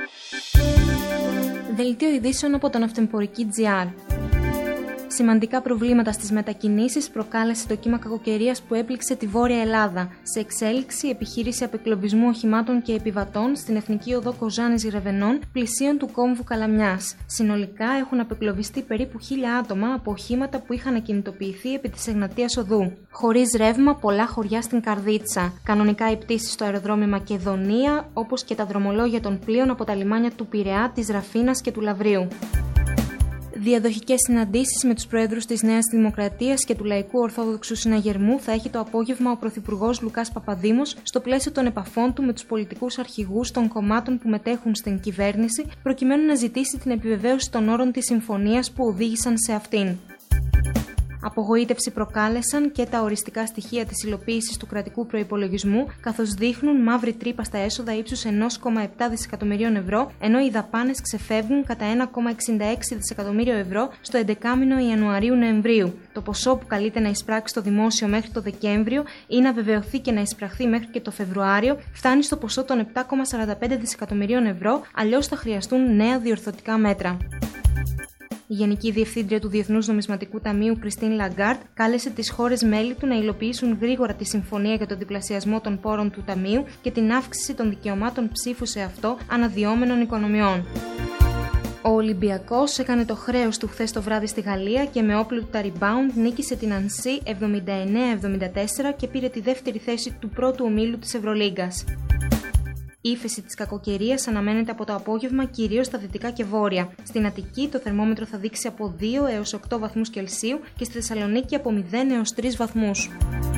Δελτίο ειδήσεων από τον Αυτοεμπορική.gr. Σημαντικά προβλήματα στις μετακινήσεις προκάλεσε το κύμα κακοκαιρίας που έπληξε τη Βόρεια Ελλάδα. Σε εξέλιξη, η επιχείρηση απεκλωβισμού οχημάτων και επιβατών στην Εθνική Οδό Κοζάνης-Γρεβενών, πλησίων του κόμβου Καλαμιάς. Συνολικά έχουν απεκλωβιστεί περίπου 1.000 άτομα από οχήματα που είχαν ακινητοποιηθεί επί της Εγνατίας Οδού. Χωρίς ρεύμα, πολλά χωριά στην Καρδίτσα. Κανονικά οι πτήσεις στο αεροδρόμιο Μακεδονία, όπως και τα δρομολόγια των πλοίων από τα λιμάνια του Πειραιά, της Ραφίνας και του Λαβρίου. Διαδοχικές συναντήσεις με τους προέδρους της Νέας Δημοκρατίας και του Λαϊκού Ορθόδοξου Συναγερμού θα έχει το απόγευμα ο Πρωθυπουργός Λουκάς Παπαδήμος στο πλαίσιο των επαφών του με τους πολιτικούς αρχηγούς των κομμάτων που μετέχουν στην κυβέρνηση, προκειμένου να ζητήσει την επιβεβαίωση των όρων της συμφωνίας που οδήγησαν σε αυτήν. Απογοήτευση προκάλεσαν και τα οριστικά στοιχεία της υλοποίησης του κρατικού προϋπολογισμού, καθώς δείχνουν μαύρη τρύπα στα έσοδα ύψους 1,7 δισεκατομμυρίων ευρώ, ενώ οι δαπάνες ξεφεύγουν κατά 1,66 δισεκατομμύριο ευρώ στο 11μηνο Ιανουαρίου-Νοεμβρίου. Το ποσό που καλείται να εισπράξει το δημόσιο μέχρι το Δεκέμβριο ή να βεβαιωθεί και να εισπραχθεί μέχρι και το Φεβρουάριο φτάνει στο ποσό των 7,45 δισεκατομμυρίων ευρώ, αλλιώς θα χρειαστούν νέα διορθωτικά μέτρα. Η Γενική Διευθύντρια του Διεθνούς Νομισματικού Ταμείου, Κριστίν Λαγκάρντ, κάλεσε τις χώρες μέλη του να υλοποιήσουν γρήγορα τη συμφωνία για τον διπλασιασμό των πόρων του Ταμείου και την αύξηση των δικαιωμάτων ψήφου σε αυτό αναδυόμενων οικονομιών. Ο Ολυμπιακός έκανε το χρέος του χθες το βράδυ στη Γαλλία και με όπλο του τα rebound νίκησε την Ανσί 79-74 και πήρε τη δεύτερη θέση του πρώτου ομίλου της Ευρωλίγκας. Η ύφεση της κακοκαιρίας αναμένεται από το απόγευμα κυρίως στα δυτικά και βόρεια. Στην Αττική το θερμόμετρο θα δείξει από 2 έως 8 βαθμούς Κελσίου και στη Θεσσαλονίκη από 0 έως 3 βαθμούς.